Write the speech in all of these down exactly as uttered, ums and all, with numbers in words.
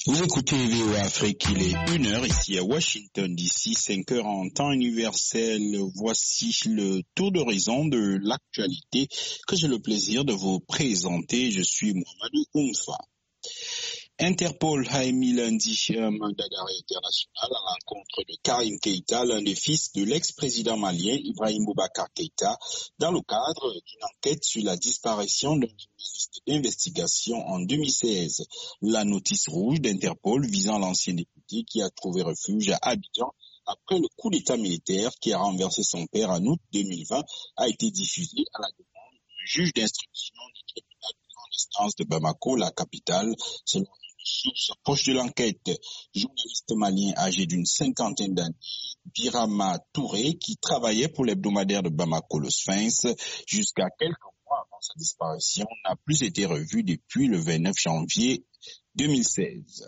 Vous écoutez V O A Afrique, il est une heure ici à Washington D C, cinq heures en temps universel. Voici le tour d'horizon de l'actualité que j'ai le plaisir de vous présenter. Je suis Mohamedou Oumfa. Interpol a émis lundi un mandat d'arrêt international à l'encontre de Karim Keïta, l'un des fils de l'ex-président malien Ibrahim Boubacar Keïta, dans le cadre d'une enquête sur la disparition d'un journaliste d'investigation en deux mille seize. La notice rouge d'Interpol visant l'ancien député qui a trouvé refuge à Abidjan après le coup d'état militaire qui a renversé son père en août deux mille vingt a été diffusée à la demande du juge d'instruction du tribunal de grande instance de Bamako, la capitale, selon source proche de l'enquête. Journaliste malien âgé d'une cinquantaine d'années, Birama Touré, qui travaillait pour l'hebdomadaire de Bamako, le Sphinx, jusqu'à quelques mois avant sa disparition, n'a plus été revu depuis le vingt-neuf janvier deux mille seize.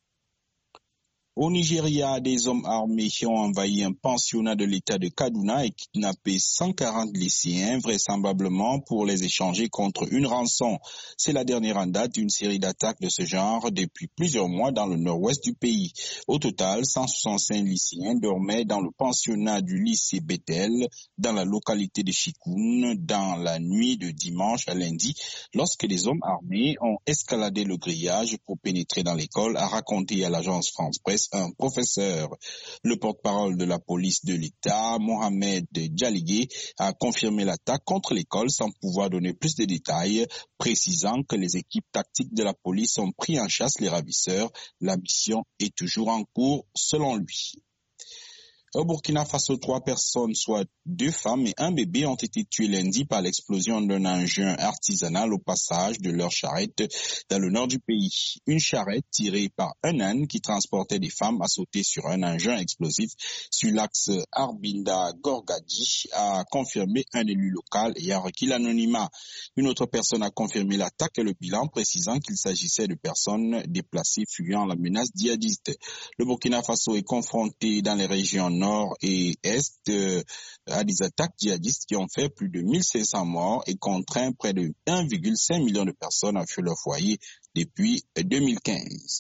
Au Nigeria, des hommes armés ont envahi un pensionnat de l'État de Kaduna et kidnappé cent quarante lycéens, vraisemblablement pour les échanger contre une rançon. C'est la dernière en date d'une série d'attaques de ce genre depuis plusieurs mois dans le nord-ouest du pays. Au total, cent soixante-cinq lycéens dormaient dans le pensionnat du lycée Bethel, dans la localité de Chikoun, dans la nuit de dimanche à lundi, lorsque des hommes armés ont escaladé le grillage pour pénétrer dans l'école, a raconté à l'agence France Presse un professeur. Le porte-parole de la police de l'État, Mohamed Djaligé, a confirmé l'attaque contre l'école sans pouvoir donner plus de détails, précisant que les équipes tactiques de la police ont pris en chasse les ravisseurs. La mission est toujours en cours, selon lui. Au Burkina Faso, trois personnes, soit deux femmes et un bébé, ont été tuées lundi par l'explosion d'un engin artisanal au passage de leur charrette dans le nord du pays. Une charrette tirée par un âne qui transportait des femmes a sauté sur un engin explosif sur l'axe Arbinda-Gorgadi, a confirmé un élu local ayant requis l'anonymat. Une autre personne a confirmé l'attaque et le bilan, précisant qu'il s'agissait de personnes déplacées fuyant la menace djihadiste. Le Burkina Faso est confronté dans les régions nord et est euh, à des attaques djihadistes qui ont fait plus de mille cinq cents morts et contraint près de un virgule cinq million de personnes à fuir leur foyer depuis deux mille quinze.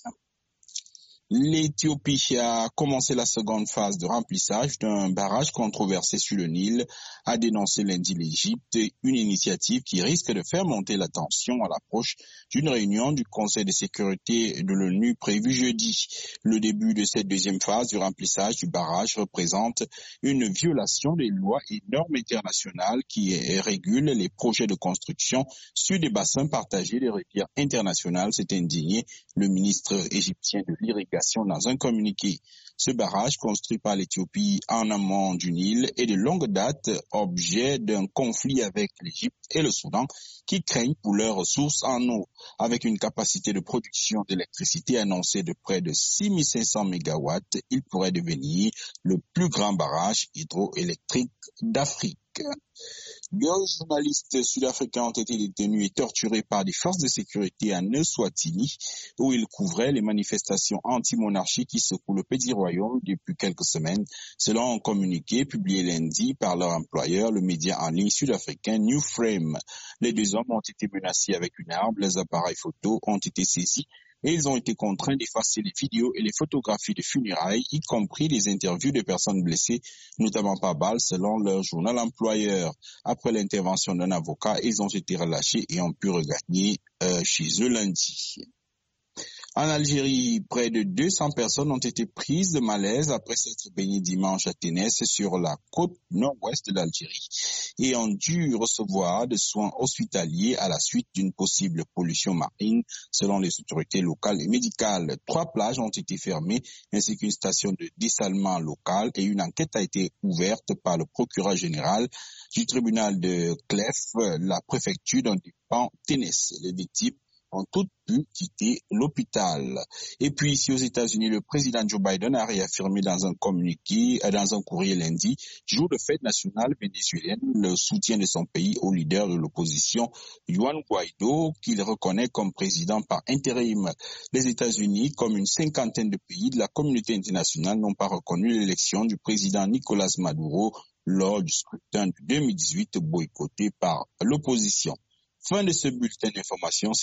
L'Éthiopie a commencé la seconde phase de remplissage d'un barrage controversé sur le Nil, a dénoncé lundi l'Égypte, une initiative qui risque de faire monter la tension à l'approche d'une réunion du Conseil de sécurité de l'ONU prévue jeudi. Le début de cette deuxième phase du remplissage du barrage représente une violation des lois et normes internationales qui régulent les projets de construction sur des bassins partagés des rivières internationales, s'est indigné le ministre égyptien de l'irrigation dans un communiqué. Ce barrage, construit par l'Éthiopie en amont du Nil, est de longue date objet d'un conflit avec l'Égypte et le Soudan qui craignent pour leurs ressources en eau. Avec une capacité de production d'électricité annoncée de près de six mille cinq cents mégawatts, il pourrait devenir le plus grand barrage hydroélectrique d'Afrique. Deux journalistes sud-africains ont été détenus et torturés par des forces de sécurité à Eswatini, où ils couvraient les manifestations anti-monarchie qui secouent le petit royaume depuis quelques semaines, selon un communiqué publié lundi par leur employeur, le média en ligne sud-africain New Frame. Les deux hommes ont été menacés avec une arme, les appareils photos ont été saisis et ils ont été contraints d'effacer les vidéos et les photographies de funérailles, y compris les interviews de personnes blessées, notamment par balles, selon leur journal employeur. Après l'intervention d'un avocat, ils ont été relâchés et ont pu regagner euh, chez eux lundi. En Algérie, près de deux cents personnes ont été prises de malaise après s'être baignées dimanche à Ténès sur la côte nord-ouest de l'Algérie et ont dû recevoir des soins hospitaliers à la suite d'une possible pollution marine, selon les autorités locales et médicales. Trois plages ont été fermées ainsi qu'une station de dessalement locale et une enquête a été ouverte par le procureur général du tribunal de Clef, la préfecture dont dépend Ténès. Les victimes ont toutes pu quitter l'hôpital. Et puis ici aux États-Unis, le président Joe Biden a réaffirmé dans un communiqué, dans un courrier lundi, jour de fête nationale vénézuélienne, le soutien de son pays au leader de l'opposition, Juan Guaido, qu'il reconnaît comme président par intérim. Les États-Unis, comme une cinquantaine de pays de la communauté internationale, n'ont pas reconnu l'élection du président Nicolás Maduro lors du scrutin de deux mille dix-huit boycotté par l'opposition. Fin de ce bulletin d'information.